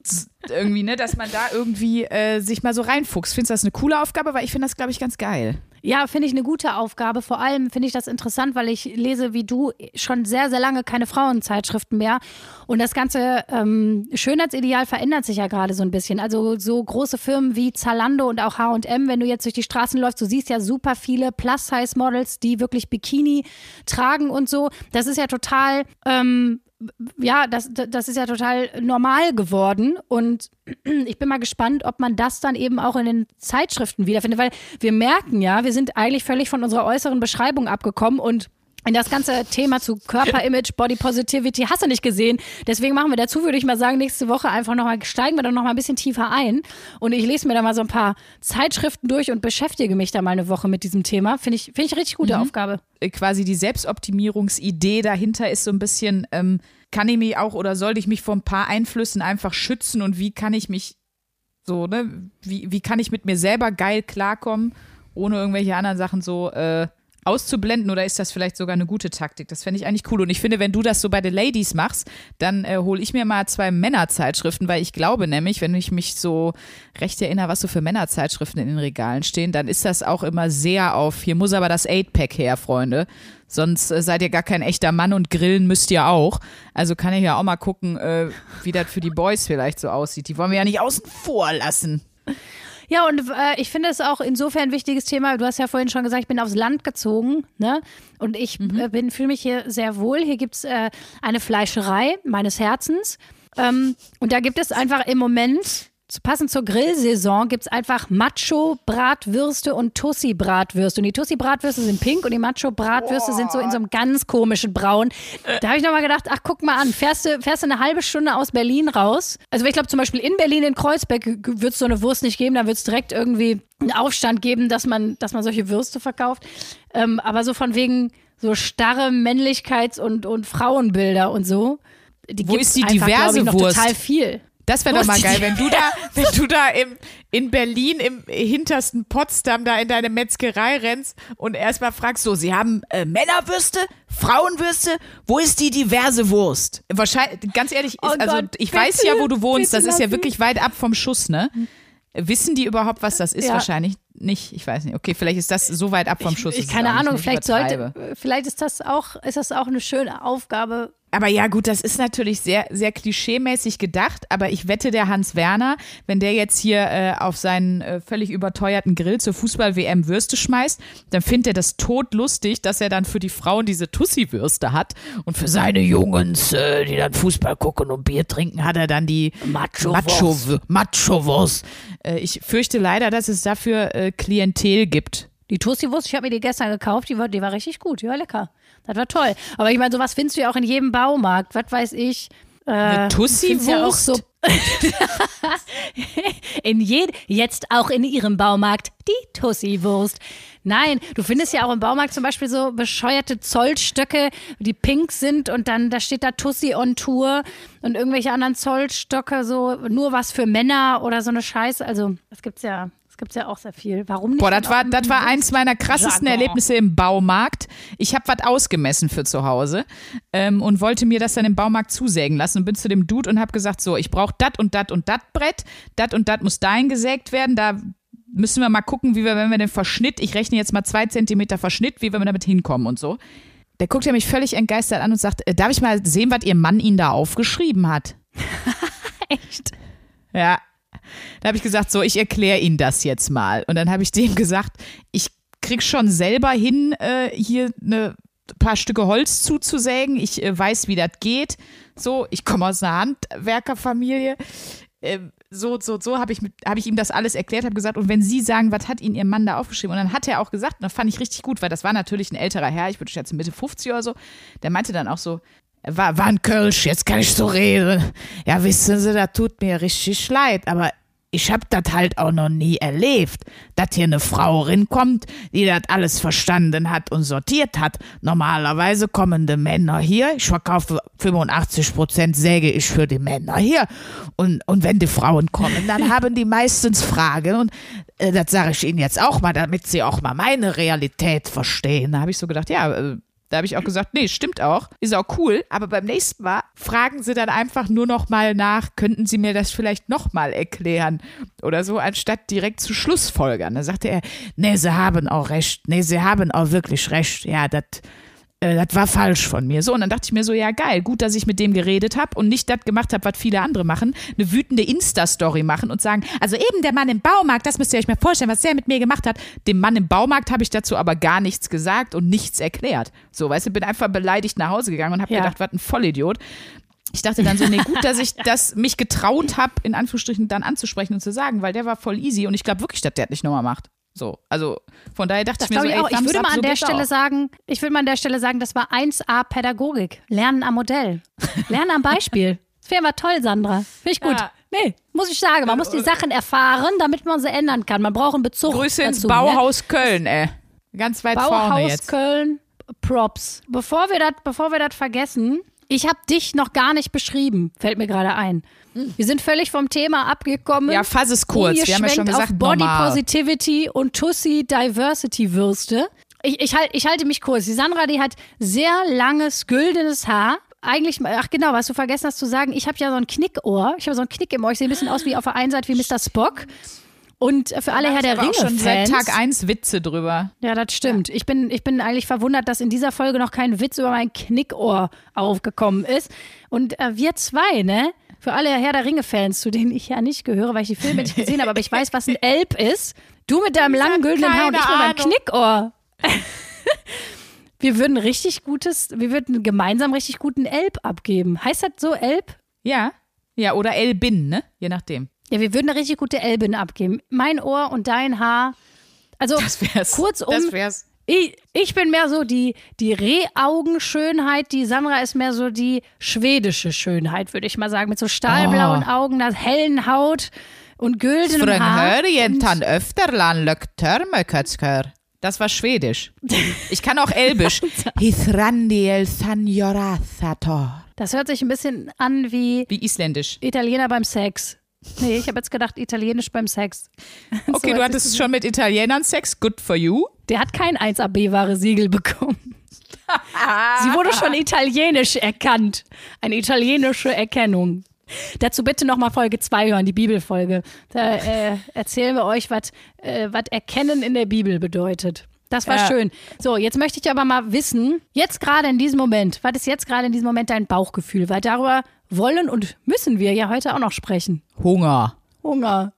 S2: irgendwie, ne, dass man da irgendwie äh, sich mal so reinfuchst. Findest du das eine coole Aufgabe? Weil ich finde das, glaube ich, ganz geil.
S1: Ja, finde ich eine gute Aufgabe. Vor allem finde ich das interessant, weil ich lese wie du schon sehr, sehr lange keine Frauenzeitschriften mehr. Und das ganze ähm, Schönheitsideal verändert sich ja gerade so ein bisschen. Also so große Firmen wie Zalando und auch H und M, wenn du jetzt durch die Straßen läufst, du siehst ja super viele Plus-Size-Models, die wirklich Bikini tragen und so. Das ist ja total... Ähm, Ja, das, das ist ja total normal geworden und ich bin mal gespannt, ob man das dann eben auch in den Zeitschriften wiederfindet, weil wir merken ja, wir sind eigentlich völlig von unserer äußeren Beschreibung abgekommen und in das ganze Thema zu Körperimage, Body Positivity hast du nicht gesehen. Deswegen machen wir dazu, würde ich mal sagen, nächste Woche einfach nochmal, steigen wir dann nochmal ein bisschen tiefer ein. Und ich lese mir da mal so ein paar Zeitschriften durch und beschäftige mich da mal eine Woche mit diesem Thema. Finde ich, finde ich richtig gute mhm. Aufgabe.
S2: Quasi die Selbstoptimierungsidee dahinter ist so ein bisschen, ähm, kann ich mich auch oder sollte ich mich vor ein paar Einflüssen einfach schützen und wie kann ich mich so, ne, wie, wie kann ich mit mir selber geil klarkommen, ohne irgendwelche anderen Sachen so, äh, auszublenden oder ist das vielleicht sogar eine gute Taktik? Das fände ich eigentlich cool. Und ich finde, wenn du das so bei den Ladies machst, dann äh, hole ich mir mal zwei Männerzeitschriften, weil ich glaube nämlich, wenn ich mich so recht erinnere, was so für Männerzeitschriften in den Regalen stehen, dann ist das auch immer sehr auf, hier muss aber das Eight-Pack her, Freunde. Sonst äh, seid ihr gar kein echter Mann und grillen müsst ihr auch. Also kann ich ja auch mal gucken, äh, wie das für die Boys vielleicht so aussieht. Die wollen wir ja nicht außen vor lassen.
S1: Ja, und äh, ich finde es auch insofern ein wichtiges Thema. Du hast ja vorhin schon gesagt, ich bin aufs Land gezogen, ne? Und ich mhm. äh, bin fühle mich hier sehr wohl. Hier gibt es äh, eine Fleischerei meines Herzens. Ähm, und da gibt es einfach im Moment, passend zur Grillsaison, gibt es einfach Macho-Bratwürste und Tussi-Bratwürste. Und die Tussi-Bratwürste sind pink und die Macho-Bratwürste sind so in so einem ganz komischen Braun. Da habe ich nochmal gedacht, ach guck mal an, fährst du, fährst du eine halbe Stunde aus Berlin raus. Also ich glaube zum Beispiel in Berlin, in Kreuzberg, wird es so eine Wurst nicht geben, da wird es direkt irgendwie einen Aufstand geben, dass man, dass man solche Würste verkauft. Ähm, aber so von wegen so starre Männlichkeits- und, und Frauenbilder und so. Die
S2: Wo ist die
S1: einfach,
S2: diverse
S1: ich, noch
S2: Wurst?
S1: Total viel.
S2: Das wäre doch mal geil, wenn du da, wenn du da im, in Berlin im hintersten Potsdam da in deine Metzgerei rennst und erstmal fragst, so, sie haben äh, Männerwürste, Frauenwürste, wo ist die diverse Wurst? Wahrscheinlich, ganz ehrlich, ist,
S1: oh
S2: also
S1: Gott,
S2: ich
S1: bitte,
S2: weiß ja, wo du wohnst, das ist ja
S1: lassen.
S2: wirklich weit ab vom Schuss, ne? Wissen die überhaupt, was das ist?
S1: Ja.
S2: Wahrscheinlich nicht. Ich weiß nicht. Okay, vielleicht ist das so weit ab vom Schuss.
S1: Ich, ich keine Ahnung, vielleicht sollte, vielleicht ist das auch, ist das auch eine schöne Aufgabe.
S2: Aber ja, gut, das ist natürlich sehr, sehr klischeemäßig gedacht, aber ich wette, der Hans Werner, wenn der jetzt hier äh, auf seinen äh, völlig überteuerten Grill zur Fußball-W M Würste schmeißt, dann findet er das todlustig, dass er dann für die Frauen diese Tussi-Würste hat und für seine Jungs, äh, die dann Fußball gucken und Bier trinken, hat er dann die Macho-Wurst. Macho, Macho-Wurst. Äh, ich fürchte leider, dass es dafür äh, Klientel gibt.
S1: Die Tussi-Wurst, ich habe mir die gestern gekauft, die war, die war richtig gut, die war lecker. Das war toll. Aber ich meine, sowas findest du ja auch in jedem Baumarkt. Was weiß ich. Äh,
S2: Eine Tussi-Wurst?
S1: Ja auch so in jed- jetzt auch in ihrem Baumarkt die Tussi-Wurst. Nein, du findest ja auch im Baumarkt zum Beispiel so bescheuerte Zollstöcke, die pink sind und dann da steht da Tussi on Tour und irgendwelche anderen Zollstöcke, so nur was für Männer oder so eine Scheiße. Also das gibt's ja. Gibt's ja auch sehr viel. Warum nicht?
S2: Boah, das war, das war eins meiner krassesten
S1: Jargon.
S2: Erlebnisse im Baumarkt. Ich habe was ausgemessen für zu Hause ähm, und wollte mir das dann im Baumarkt zusägen lassen und bin zu dem Dude und habe gesagt, so, ich brauche dat und dat und dat Brett, dat und dat muss dahin gesägt werden, da müssen wir mal gucken, wie wir, wenn wir den Verschnitt, ich rechne jetzt mal zwei Zentimeter Verschnitt, wie wir damit hinkommen und so. Der guckt ja mich völlig entgeistert an und sagt, äh, darf ich mal sehen, was ihr Mann Ihnen da aufgeschrieben hat?
S1: Echt?
S2: Ja. Da habe ich gesagt, so, ich erkläre Ihnen das jetzt mal. Und dann habe ich dem gesagt, ich krieg schon selber hin, äh, hier eine paar Stücke Holz zuzusägen. Ich äh, weiß, wie das geht. So, ich komme aus einer Handwerkerfamilie. Äh, so, so, so habe ich, hab ich ihm das alles erklärt, habe gesagt, und wenn Sie sagen, was hat Ihnen Ihr Mann da aufgeschrieben? Und dann hat er auch gesagt, und das fand ich richtig gut, weil das war natürlich ein älterer Herr, ich würde schätzen Mitte fünfzig oder so, der meinte dann auch so, War, war ein Kölsch, jetzt kann ich so reden. Ja, wissen Sie, das tut mir richtig leid, aber ich hab das halt auch noch nie erlebt, dass hier eine Frau rinkommt, die das alles verstanden hat und sortiert hat. Normalerweise kommen die Männer hier, ich verkaufe fünfundachtzig Prozent säge ich für die Männer hier. Und, und wenn die Frauen kommen, dann haben die meistens Fragen und äh, das sage ich Ihnen jetzt auch mal, damit Sie auch mal meine Realität verstehen. Da habe ich so gedacht, ja, äh, Da habe ich auch gesagt, nee, stimmt auch, ist auch cool. Aber beim nächsten Mal fragen sie dann einfach nur noch mal nach, könnten Sie mir das vielleicht noch mal erklären oder so, anstatt direkt zu Schlussfolgern. Da sagte er, nee, Sie haben auch recht, nee, Sie haben auch wirklich recht. Ja, das äh, das war falsch von mir. So, und dann dachte ich mir so, ja geil, gut, dass ich mit dem geredet habe und nicht das gemacht habe, was viele andere machen, eine wütende Insta-Story machen und sagen, also eben der Mann im Baumarkt, das müsst ihr euch mal vorstellen, was der mit mir gemacht hat. Dem Mann im Baumarkt habe ich dazu aber gar nichts gesagt und nichts erklärt. So, weißt du, bin einfach beleidigt nach Hause gegangen und habe
S1: Ja.
S2: gedacht, was ein Vollidiot. Ich dachte dann so, nee, gut, dass ich das mich getraut habe, in Anführungsstrichen dann anzusprechen und zu sagen, weil der war voll easy und ich glaube wirklich, dass der das nicht nochmal macht. So, also von daher dachte
S1: Das
S2: ich mir so,
S1: glaube ich
S2: ey,
S1: auch. Ich
S2: Thumbs
S1: würde
S2: up,
S1: mal an
S2: so
S1: der
S2: geht's
S1: Stelle
S2: auch.
S1: sagen, ich würde mal an der Stelle sagen, das war eins A Pädagogik. Lernen am Modell. Lernen am Beispiel. Das wäre mal toll, Sandra. Finde ich gut.
S2: Ja.
S1: Nee, muss ich sagen. Man muss die Sachen erfahren, damit man sie ändern kann. Man braucht einen Bezug
S2: Grüße ins
S1: dazu,
S2: Bauhaus Köln, ey. Ganz weit
S1: ne?
S2: vorne
S1: Bauhaus
S2: jetzt.
S1: Köln, Props. Bevor wir das bevor wir das vergessen, ich habe dich noch gar nicht beschrieben, fällt mir gerade ein. Wir sind völlig vom Thema abgekommen.
S2: Ja, fass es kurz. Wir haben ja schon
S1: Umgeschwenkt
S2: gesagt,
S1: auf Body
S2: normal.
S1: Positivity und Tussi Diversity Würste. Ich, ich, halt, ich halte mich kurz. Die Sandra, die hat sehr langes, güldenes Haar. Eigentlich, ach genau, was du vergessen hast zu sagen, ich habe ja so ein Knickohr. Ich habe so ein Knick im Ohr. Ich sehe ein bisschen aus wie auf der einen Seite wie Mister Spock. Und für alle Herr der
S2: aber auch schon seit
S1: Ringe-Fans.
S2: Tag eins Witze drüber.
S1: Ja, das stimmt. Ich bin, ich bin eigentlich verwundert, dass in dieser Folge noch kein Witz über mein Knickohr aufgekommen ist. Und äh, wir zwei, ne? Für alle Herr der Ringe-Fans, zu denen ich ja nicht gehöre, weil ich die Filme nicht gesehen habe, aber ich weiß, was ein Elb ist. Du mit deinem langen, güldenen Haar und ich mit meinem
S2: Ahnung.
S1: Knickohr. Wir würden richtig gutes, wir würden gemeinsam richtig guten Elb abgeben. Heißt das so, Elb?
S2: Ja. Ja, oder Elbin, ne? Je nachdem.
S1: Ja, wir würden eine richtig gute Elbin abgeben. Mein Ohr und dein Haar. Also
S2: Das wär's.
S1: kurzum,
S2: Das wär's.
S1: ich, ich bin mehr so die, die Rehaugenschönheit, die Sandra ist mehr so die schwedische Schönheit, würde ich mal sagen. Mit so stahlblauen Augen, einer hellen Haut und güldenem Haar. Und-
S2: öfterland löktörmökötskör. Das war Schwedisch. Ich kann auch Elbisch. Hithrandiel sanjorathator.
S1: Das hört sich ein bisschen an wie
S2: Wie Isländisch.
S1: Italiener beim Sex. Nee, ich habe jetzt gedacht, Italienisch beim Sex.
S2: Okay,
S1: So
S2: du
S1: hört sich
S2: hattest schon mit Italienern Sex. Good for you.
S1: Der hat kein eins A B-Ware-Siegel bekommen. Sie wurde schon italienisch erkannt. Eine italienische Erkennung. Dazu bitte nochmal Folge zwei hören, die Bibelfolge. Da äh, erzählen wir euch, was äh, was Erkennen in der Bibel bedeutet. Das war
S2: Ja.
S1: schön. So, jetzt möchte ich aber mal wissen, jetzt gerade in diesem Moment, was ist jetzt gerade in diesem Moment dein Bauchgefühl? Weil darüber wollen und müssen wir ja heute auch noch sprechen.
S2: Hunger.
S1: Hunger.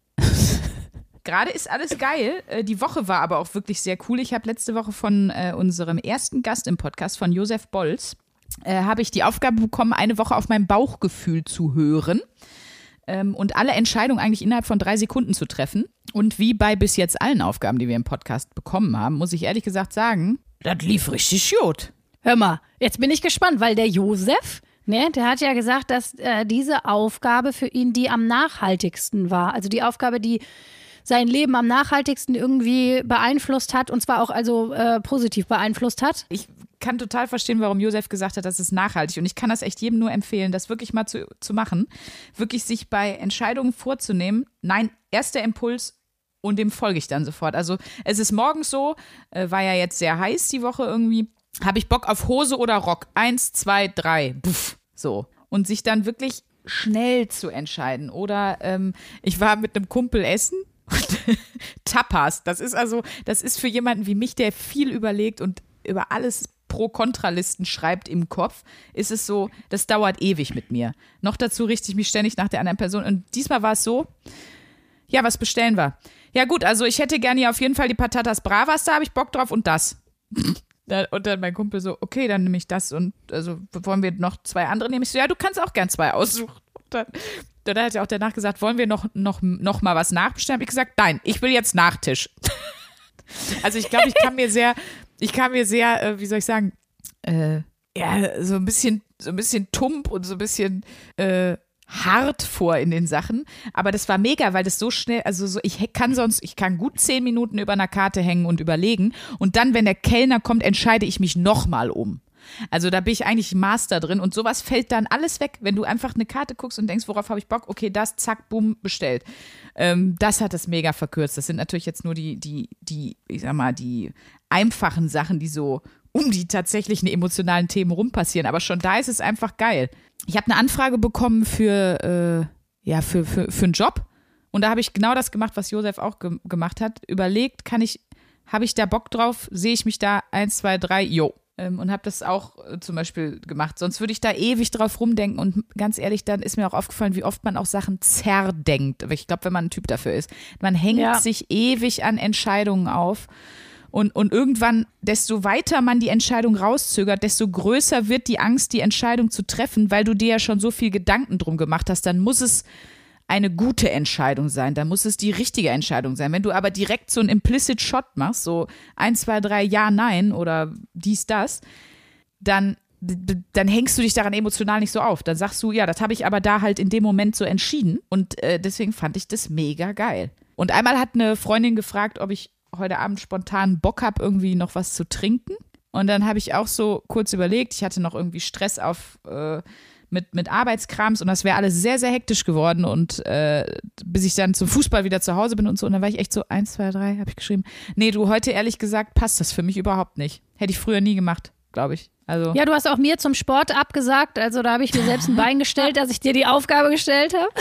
S2: Gerade ist alles geil. Äh, Die Woche war aber auch wirklich sehr cool. Ich habe letzte Woche von äh, unserem ersten Gast im Podcast, von Josef Bolz, äh, habe ich die Aufgabe bekommen, eine Woche auf mein Bauchgefühl zu hören ähm, und alle Entscheidungen eigentlich innerhalb von drei Sekunden zu treffen. Und wie bei bis jetzt allen Aufgaben, die wir im Podcast bekommen haben, muss ich ehrlich gesagt sagen, das lief richtig gut.
S1: Hör mal, jetzt bin ich gespannt, weil der Josef, ne, der hat ja gesagt, dass äh, diese Aufgabe für ihn die am nachhaltigsten war. Also die Aufgabe, die sein Leben am nachhaltigsten irgendwie beeinflusst hat und zwar auch also äh, positiv beeinflusst hat.
S2: Ich kann total verstehen, warum Josef gesagt hat, das ist nachhaltig. Und ich kann das echt jedem nur empfehlen, das wirklich mal zu, zu machen. Wirklich sich bei Entscheidungen vorzunehmen. Nein, erster Impuls und dem folge ich dann sofort. Also es ist morgens so, äh, war ja jetzt sehr heiß die Woche irgendwie. Habe ich Bock auf Hose oder Rock? Eins, zwei, drei. Puff. So. Und sich dann wirklich schnell zu entscheiden. Oder ähm, ich war mit einem Kumpel essen. Tapas, das ist also, das ist für jemanden wie mich, der viel überlegt und über alles Pro-Kontra-Listen schreibt im Kopf, ist es so, das dauert ewig mit mir. Noch dazu richte ich mich ständig nach der anderen Person. Und diesmal war es so, ja, was bestellen wir? Ja gut, also ich hätte gerne hier auf jeden Fall die Patatas Bravas, da habe ich Bock drauf und das. Und dann mein Kumpel so, okay, dann nehme ich das und also wollen wir noch zwei andere nehmen? Ich so, ja, du kannst auch gern zwei aussuchen. Und dann Dann hat ja auch danach gesagt, wollen wir noch, noch, noch mal was nachbestellen? Hab ich gesagt, nein, ich will jetzt Nachtisch. Also ich glaube, ich kam mir sehr, ich kam mir sehr, äh, wie soll ich sagen, äh, ja, so ein bisschen, so ein bisschen tump und so ein bisschen äh, hart vor in den Sachen. Aber das war mega, weil das so schnell, also so, ich kann sonst, ich kann gut zehn Minuten über einer Karte hängen und überlegen. Und dann, wenn der Kellner kommt, entscheide ich mich nochmal um. Also da bin ich eigentlich Master drin und sowas fällt dann alles weg, wenn du einfach eine Karte guckst und denkst, worauf habe ich Bock? Okay, das, zack, bumm, bestellt. Ähm, das hat das mega verkürzt. Das sind natürlich jetzt nur die, die, die, ich sag mal, die einfachen Sachen, die so um die tatsächlichen emotionalen Themen rum passieren. Aber schon da ist es einfach geil. Ich habe eine Anfrage bekommen für, äh, ja, für, für, für einen Job. Und da habe ich genau das gemacht, was Josef auch ge- gemacht hat. Überlegt, kann ich, habe ich da Bock drauf? Sehe ich mich da? Eins, zwei, drei, jo. Ähm, und habe das auch äh, zum Beispiel gemacht. Sonst würde ich da ewig drauf rumdenken. Und ganz ehrlich, dann ist mir auch aufgefallen, wie oft man auch Sachen zerdenkt. Aber ich glaube, wenn man ein Typ dafür ist. Man hängt
S1: Ja.
S2: sich ewig an Entscheidungen auf. Und, und irgendwann, desto weiter man die Entscheidung rauszögert, desto größer wird die Angst, die Entscheidung zu treffen, weil du dir ja schon so viel Gedanken drum gemacht hast. Dann muss es eine gute Entscheidung sein, dann muss es die richtige Entscheidung sein. Wenn du aber direkt so einen Implicit Shot machst, so eins, zwei, drei, ja, nein oder dies, das, dann, dann hängst du dich daran emotional nicht so auf. Dann sagst du, ja, das habe ich aber da halt in dem Moment so entschieden und äh, deswegen fand ich das mega geil. Und einmal hat eine Freundin gefragt, ob ich heute Abend spontan Bock habe, irgendwie noch was zu trinken. Und dann habe ich auch so kurz überlegt, ich hatte noch irgendwie Stress auf äh, Mit, mit Arbeitskrams und das wäre alles sehr, sehr hektisch geworden und äh, bis ich dann zum Fußball wieder zu Hause bin und so und dann war ich echt so, eins, zwei, drei, habe ich geschrieben. Nee, du, heute ehrlich gesagt passt das für mich überhaupt nicht. Hätte ich früher nie gemacht, glaube ich. Also
S1: Ja, du hast auch mir zum Sport abgesagt, also da habe ich mir selbst ein Bein gestellt, dass ich dir die Aufgabe gestellt habe.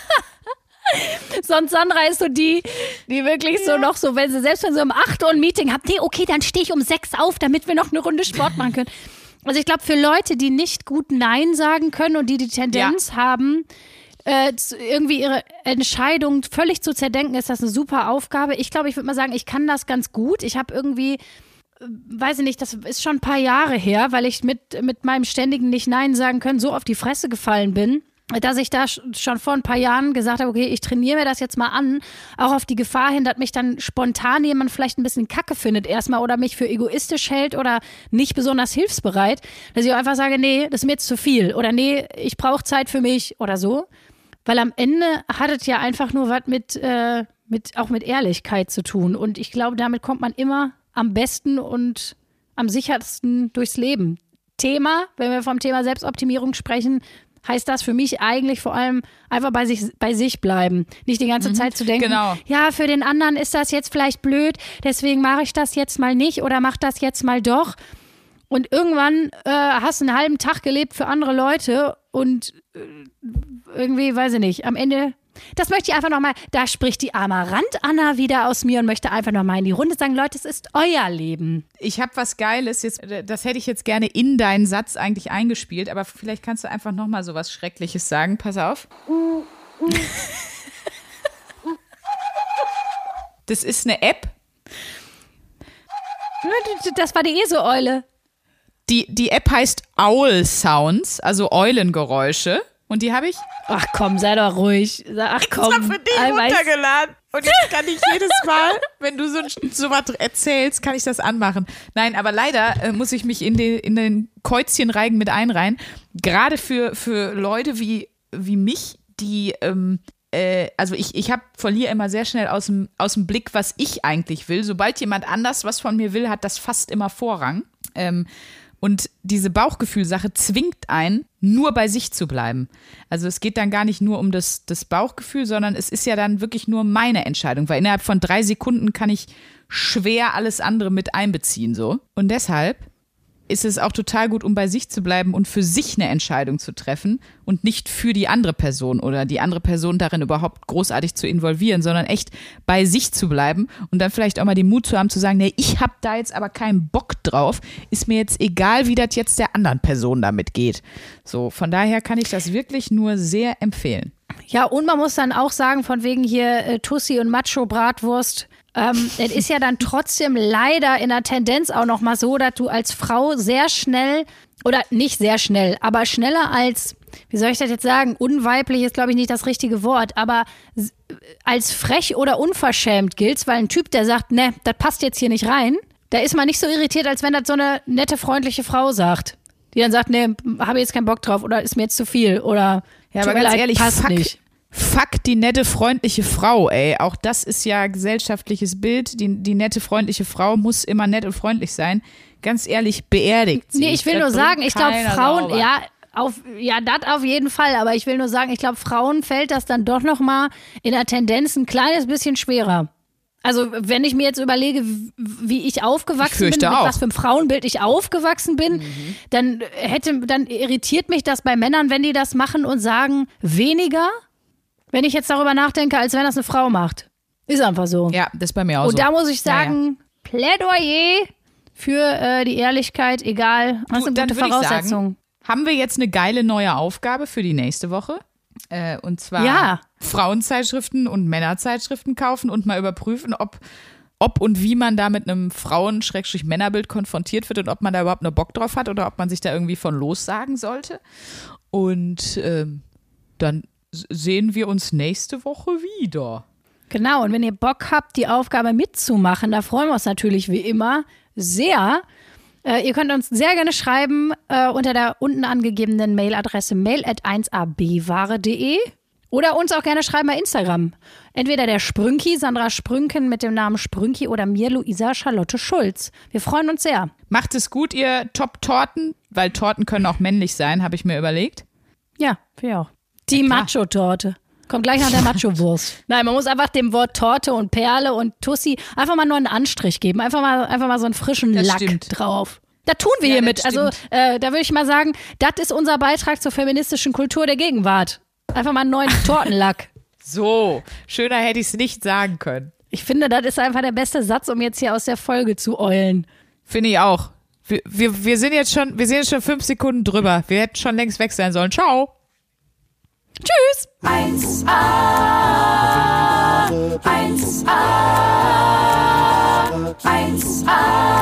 S1: Sonst Sandra ist so die, die wirklich so noch so, wenn sie selbst wenn sie um acht Uhr ein Meeting hat, nee, okay, dann stehe ich um sechs auf, damit wir noch eine Runde Sport machen können. Also ich glaube, für Leute, die nicht gut Nein sagen können und die die Tendenz ja. haben, äh, irgendwie ihre Entscheidung völlig zu zerdenken, ist das eine super Aufgabe. Ich glaube, ich würde mal sagen, ich kann das ganz gut. Ich habe irgendwie, äh, weiß ich nicht, das ist schon ein paar Jahre her, weil ich mit, mit meinem ständigen Nicht-Nein sagen können so auf die Fresse gefallen bin, dass ich da schon vor ein paar Jahren gesagt habe, okay, ich trainiere mir das jetzt mal an, auch auf die Gefahr hin, dass mich dann spontan jemand vielleicht ein bisschen kacke findet erstmal oder mich für egoistisch hält oder nicht besonders hilfsbereit, dass ich auch einfach sage, nee, das ist mir jetzt zu viel oder nee, ich brauche Zeit für mich oder so, weil am Ende hat es ja einfach nur was mit, äh, mit, auch mit Ehrlichkeit zu tun und ich glaube, damit kommt man immer am besten und am sichersten durchs Leben. Thema, wenn wir vom Thema Selbstoptimierung sprechen, heißt das für mich eigentlich vor allem einfach bei sich, bei sich bleiben. Nicht die ganze mhm, Zeit zu denken,
S2: genau.
S1: ja, für den anderen ist das jetzt vielleicht blöd, deswegen mache ich das jetzt mal nicht oder mache das jetzt mal doch. Und irgendwann äh, hast du einen halben Tag gelebt für andere Leute und äh, irgendwie, weiß ich nicht, am Ende, das möchte ich einfach nochmal, da spricht die Amarant-Anna wieder aus mir und möchte einfach nochmal in die Runde sagen, Leute, es ist euer Leben.
S2: Ich habe was Geiles, jetzt, das hätte ich jetzt gerne in deinen Satz eigentlich eingespielt, aber vielleicht kannst du einfach nochmal so was Schreckliches sagen. Pass auf. Das ist eine App.
S1: Das war die ESO-Eule.
S2: Die, die App heißt Owl Sounds, also Eulengeräusche. Und die habe ich.
S1: Ach komm, sei doch ruhig. Ach komm.
S2: Ich habe für dich runtergeladen. Und jetzt kann ich jedes Mal, wenn du so, so was erzählst, kann ich das anmachen. Nein, aber leider äh, muss ich mich in den, in den Käuzchenreigen mit einreihen. Gerade für, für Leute wie, wie mich, die, ähm, äh, also ich, ich hab, verliere immer sehr schnell aus dem, aus dem Blick, was ich eigentlich will. Sobald jemand anders was von mir will, hat das fast immer Vorrang. Ähm, Und diese Bauchgefühlsache zwingt einen, nur bei sich zu bleiben. Also es geht dann gar nicht nur um das, das Bauchgefühl, sondern es ist ja dann wirklich nur meine Entscheidung, weil innerhalb von drei Sekunden kann ich schwer alles andere mit einbeziehen. So. Und deshalb ist es auch total gut, um bei sich zu bleiben und für sich eine Entscheidung zu treffen und nicht für die andere Person oder die andere Person darin überhaupt großartig zu involvieren, sondern echt bei sich zu bleiben und dann vielleicht auch mal den Mut zu haben, zu sagen, nee, ich habe da jetzt aber keinen Bock drauf, ist mir jetzt egal, wie das jetzt der anderen Person damit geht. So, von daher kann ich das wirklich nur sehr empfehlen.
S1: Ja, und man muss dann auch sagen, von wegen hier äh, Tussi und Macho-Bratwurst, Ähm, es ist ja dann trotzdem leider in der Tendenz auch noch mal so, dass du als Frau sehr schnell, oder nicht sehr schnell, aber schneller als, wie soll ich das jetzt sagen, unweiblich ist glaube ich nicht das richtige Wort, aber als frech oder unverschämt gilt's, weil ein Typ, der sagt, ne, das passt jetzt hier nicht rein, da ist man nicht so irritiert, als wenn das so eine nette, freundliche Frau sagt, die dann sagt, ne, habe jetzt keinen Bock drauf oder ist mir jetzt zu viel oder
S2: ja, aber ganz
S1: leid,
S2: ehrlich,
S1: passt
S2: fuck.
S1: nicht.
S2: Fuck die nette, freundliche Frau, ey. Auch das ist ja gesellschaftliches Bild. Die, die nette, freundliche Frau muss immer nett und freundlich sein. Ganz ehrlich, beerdigt sie.
S1: Nee, ich will
S2: das
S1: nur sagen, ich glaube, Frauen,
S2: sauber.
S1: ja, auf, ja, das auf jeden Fall. Aber ich will nur sagen, ich glaube, Frauen fällt das dann doch noch mal in der Tendenz ein kleines bisschen schwerer. Also wenn ich mir jetzt überlege, wie ich aufgewachsen
S2: Ich
S1: bin, mit
S2: auch.
S1: was für einem Frauenbild ich aufgewachsen bin,
S2: Mhm.
S1: dann hätte, dann irritiert mich das bei Männern, wenn die das machen und sagen, weniger, wenn ich jetzt darüber nachdenke, als wenn das eine Frau macht. Ist einfach so.
S2: Ja, das ist bei mir auch
S1: und
S2: so.
S1: da muss ich
S2: Ja, ja.
S1: sagen, Plädoyer für äh, die Ehrlichkeit, egal. Das ist
S2: Du,
S1: eine
S2: dann
S1: gute
S2: würde ich
S1: Voraussetzung.
S2: sagen, haben wir jetzt eine geile neue Aufgabe für die nächste Woche? Äh, und zwar
S1: Ja.
S2: Frauenzeitschriften und Männerzeitschriften kaufen und mal überprüfen, ob, ob und wie man da mit einem Frauen-Männerbild konfrontiert wird und ob man da überhaupt noch Bock drauf hat oder ob man sich da irgendwie von lossagen sollte. Und ähm, dann s- sehen wir uns nächste Woche wieder.
S1: Genau, und wenn ihr Bock habt, die Aufgabe mitzumachen, da freuen wir uns natürlich wie immer sehr. Äh, ihr könnt uns sehr gerne schreiben äh, unter der unten angegebenen Mailadresse mail at eins a b ware punkt de oder uns auch gerne schreiben bei Instagram. Entweder der Sprünki, Sandra Sprünken mit dem Namen Sprünki oder mir, Luisa Charlotte Schulz. Wir freuen uns sehr.
S2: Macht es gut, ihr Top-Torten, weil Torten können auch männlich sein, habe ich mir überlegt.
S1: Ja, wir auch. Die
S2: klar.
S1: Macho-Torte. Kommt gleich nach der Macho-Wurst. Nein, man muss einfach dem Wort Torte und Perle und Tussi einfach mal nur einen Anstrich geben. Einfach mal, einfach mal so einen frischen
S2: Das
S1: Lack
S2: stimmt.
S1: drauf. Da tun wir
S2: Ja,
S1: hiermit.
S2: das
S1: Also äh, da würde ich mal sagen, das ist unser Beitrag zur feministischen Kultur der Gegenwart. Einfach mal einen neuen Tortenlack.
S2: So, schöner hätte ich es nicht sagen können.
S1: Ich finde, das ist einfach der beste Satz, um jetzt hier aus der Folge zu eulen.
S2: Finde ich auch. Wir, wir, wir sind jetzt schon, wir sind jetzt schon fünf Sekunden drüber. Wir hätten schon längst weg sein sollen. Ciao.
S1: Tschüss!
S3: eins a, eins a, eins a.